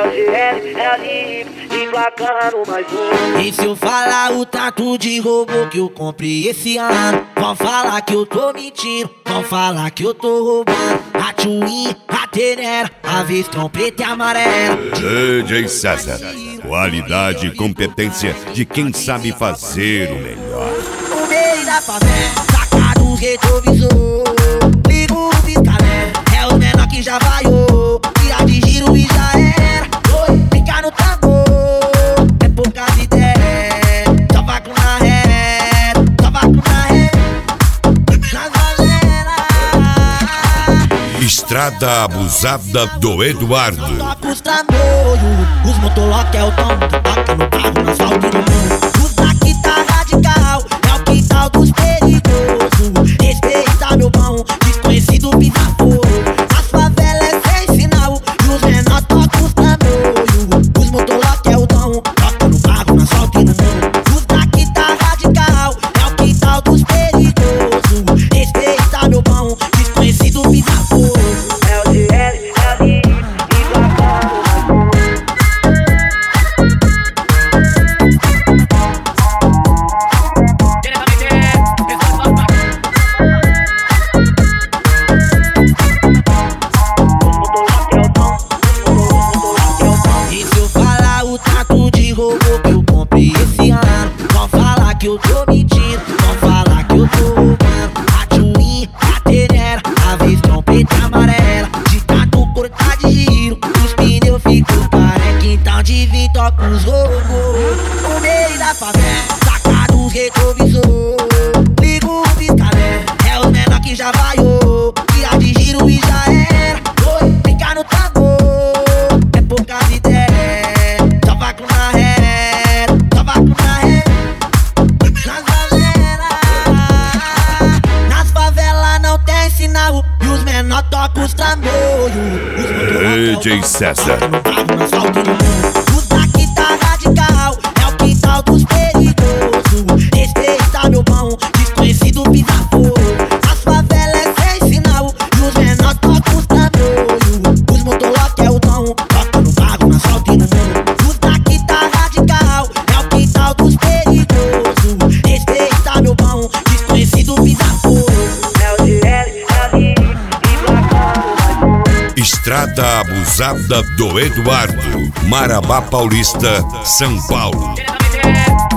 LGL, LI, emplacando mais um. E se eu falar o tanto de robô que eu comprei esse ano, vão falar que eu tô mentindo, vão falar que eu tô roubando. A Twin, a Tenera, a Vistron preta e amarela. DJ César, qualidade e competência de quem sabe fazer o melhor. No meio da favela, saca dos retrovisor, ligo o piscalé, é o menor que já vaiou, tira de giro e já era. Oi, fica no tambor, é poucas ideias, só vai com na ré, só vai com na ré. Nas vazelas, Estrada abusada do Eduardo. toca os trambolhos, os motolock é o tom que toca no carro, no asfalto e no mundo. Os daqui tá radical, é o quintal dos perigosos. Respeita meu bom, desconhecido pisa fogo. As favelas é sem sinal e os menor tocam os trambolhos. Os motolock é o tom, toca no carro, no asfalto e no mundo. Os daqui tá radical, é o quintal dos perigosos. Respeita meu bom, desconhecido pisa fogo. LGL, LI, emplacando mais um. E se eu falar o tanto de robô que eu comprei esse ano, vão falar que eu tô mentindo, vão falar que eu tô roubando. A Twin, a Tenera, a Vistron preta e amarela, de tanto cortar de giro, os pneus ficam careca. Então de vir toca os robôs. No meio da favela, saca dos retrovisor, ligo o piscalé, é o menor que já vaiou, tira de giro e já era. Oi, fica no tambor, é poucas ideias, só vai com na ré, só vai com na ré. Nas favelas não tem sinal e os menor tocam os trambolhos. DJ César. Os daqui tá radical, é o quintal dos perigosos. Respeita meu bom, desconhecido pisa fogo. As favelas é sem sinal e os menor tocam os trambolhos. Os motolock é o dom, toca no carro, no asfalto e no mundo. Os daqui tá radical, é o quintal dos perigosos. Respeita meu bom, desconhecido pisa fogo. LGL, LI, emplacando mais um. Estrada abusada do Eduardo. Marabá Paulista, São Paulo.